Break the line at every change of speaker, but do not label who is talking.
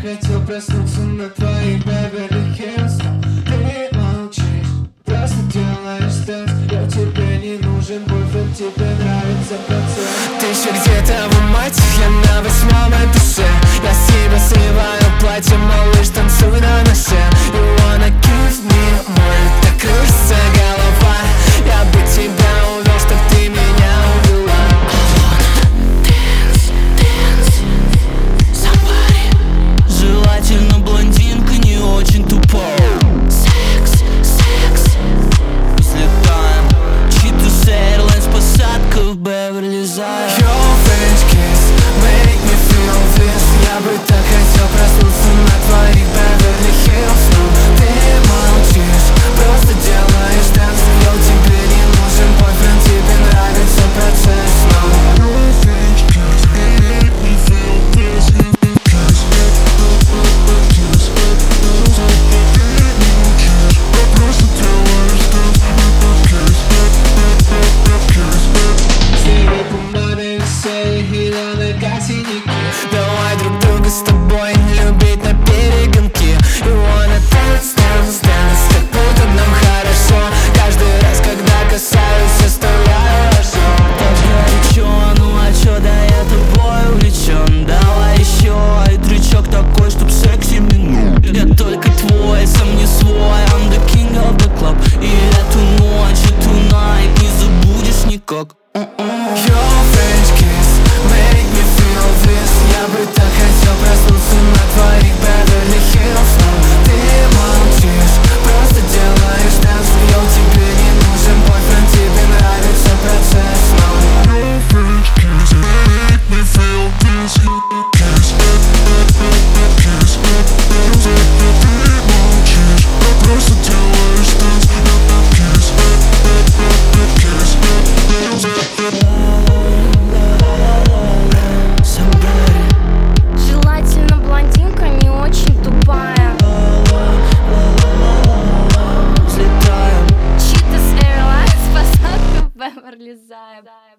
хотел проснуться на твоих Беверли-Хиллз. Ты молчишь, просто делаешь стенс. Я тебе не нужен бойфренд, тебе нравится процесс.
Ты еще где-то в мать, я на 8-м этаже. Я с тебя сливаю платье, малыш, танцуй на носе. You wanna give me more, так кружится голова. Я бы тебя увел, чтоб ты меня увела. Dance, dance, somebody. Желательно блондинка, не очень тупая. Секс, секс, взлетаем. Cheetahs Airlines, посадка в Беверли-Займ. Your French kiss, make me feel this. Я бы так хотел проснуться на твоих Беверли-Хиллз. Но ты молчишь, просто делаешь танц. Yo, тебе не нужен бойфренд, тебе нравится процесс. No. Your French kiss, make me feel this.
Снега помады, веселье и лёны, как синяки.
Давай друг друга с тобой любить на перегонки. You wanna dance, dance, dance, как будто нам хорошо. Каждый раз, когда касаюсь, оставляю ожог. Так горячо, ну а чё, да я тобой увлечен. Давай еще, и трючок такой, чтоб секси минут. Я только твой, сам не свой, I'm the king of the club. И эту ночь, эту night не забудешь никак. Your French kiss, make me feel this. Я бы так хотел проснуться на твоих Беверли-Хиллз. Но ты молчишь, просто делаешь танц. Yo, тебе не нужен бойфренд, тебе нравится процесс. No. Your French kiss, make me feel this. Kiss, kiss, ты молчишь, просто делаешь танц. Kiss, kiss,
Желательно блондинка, не очень тупая.
Взлетаем.
Cheetahs Airlines, посадка в Беверли-Займ.